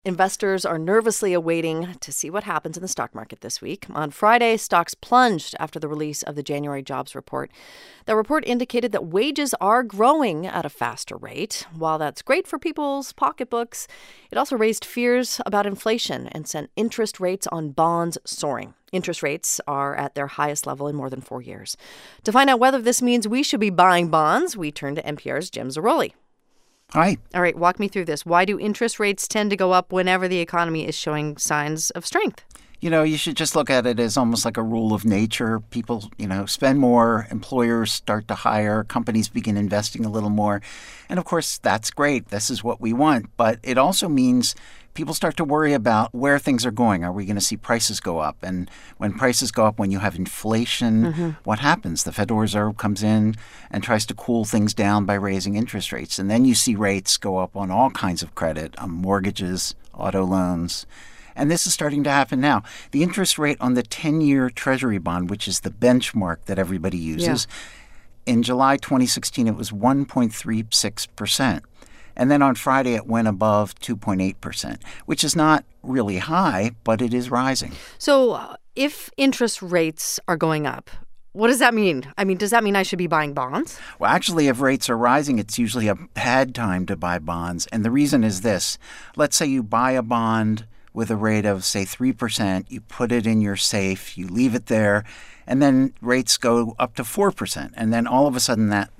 Investors are nervously awaiting to see what happens in the stock market this week. On Friday, stocks plunged after the release of the January jobs report. The report indicated that wages are growing at a faster rate. While that's great for people's pocketbooks, it also raised fears about inflation and sent interest rates on bonds soaring. Interest rates are at their highest level in more than 4 years. To find out whether this means we should be buying bonds, we turn to NPR's Jim Zarroli. Hi. All right, walk me through this. Why do interest rates tend to go up whenever the economy is showing signs of strength? You should just look at it as almost like a rule of nature. People, spend more, employers start to hire, companies begin investing a little more. And of course, that's great. This is what we want. But it also means people start to worry about where things are going. Are we going to see prices go up? And when prices go up, when you have inflation, what happens? The Federal Reserve comes in and tries to cool things down by raising interest rates. And then you see rates go up on all kinds of credit, on mortgages, auto loans. And this is starting to happen now. The interest rate on the 10-year Treasury bond, which is the benchmark that everybody uses, in July 2016, it was 1.36%. And then on Friday, it went above 2.8%, which is not really high, but it is rising. So if interest rates are going up, what does that mean? Does that mean I should be buying bonds? Well, actually, if rates are rising, it's usually a bad time to buy bonds. And the reason is this. Let's say you buy a bond with a rate of, say, 3%. You put it in your safe. You leave it there. And then rates go up to 4%. And then all of a sudden that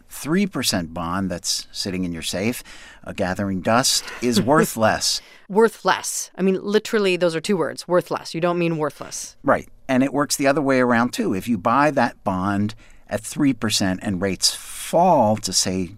3% bond that's sitting in your safe, gathering dust, is worth less. Worth less. Literally, those are two words, worth less. You don't mean worthless. Right. And it works the other way around, too. If you buy that bond at 3% and rates fall to, say,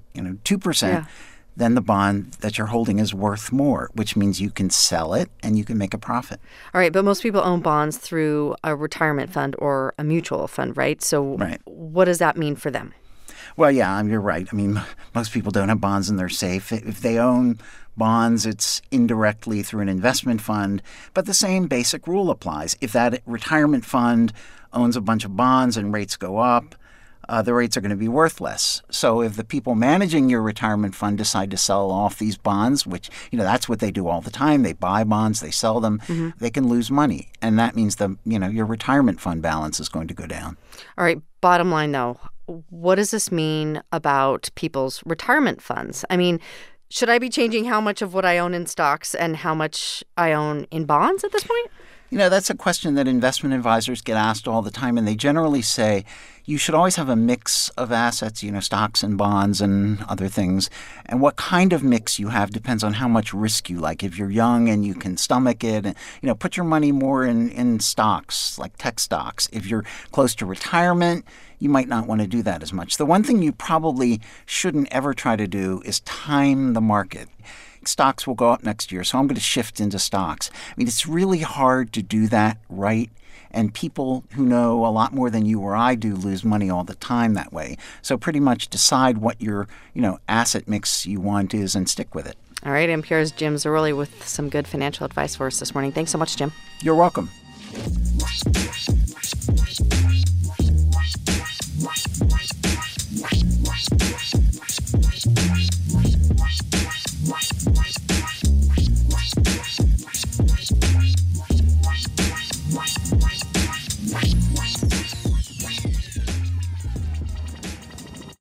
2%, then the bond that you're holding is worth more, which means you can sell it and you can make a profit. All right. But most people own bonds through a retirement fund or a mutual fund, right? So What does that mean for them? Well, yeah, you're right. Most people don't have bonds in their safe. If they own bonds, it's indirectly through an investment fund. But the same basic rule applies. If that retirement fund owns a bunch of bonds and rates go up, the rates are going to be worth less. So if the people managing your retirement fund decide to sell off these bonds, which, that's what they do all the time. They buy bonds, they sell them, they can lose money. And that means your retirement fund balance is going to go down. All right. Bottom line, though, what does this mean about people's retirement funds? Should I be changing how much of what I own in stocks and how much I own in bonds at this point? That's a question that investment advisors get asked all the time, and they generally say you should always have a mix of assets, stocks and bonds and other things. And what kind of mix you have depends on how much risk you like. If you're young and you can stomach it, and, put your money more in stocks, like tech stocks. If you're close to retirement, you might not want to do that as much. The one thing you probably shouldn't ever try to do is time the market. Stocks will go up next year, so I'm going to shift into stocks. It's really hard to do that right, and people who know a lot more than you or I do lose money all the time that way. So pretty much decide what your, asset mix you want is and stick with it. All right, NPR's Jim Zarroli with some good financial advice for us this morning. Thanks so much, Jim. You're welcome.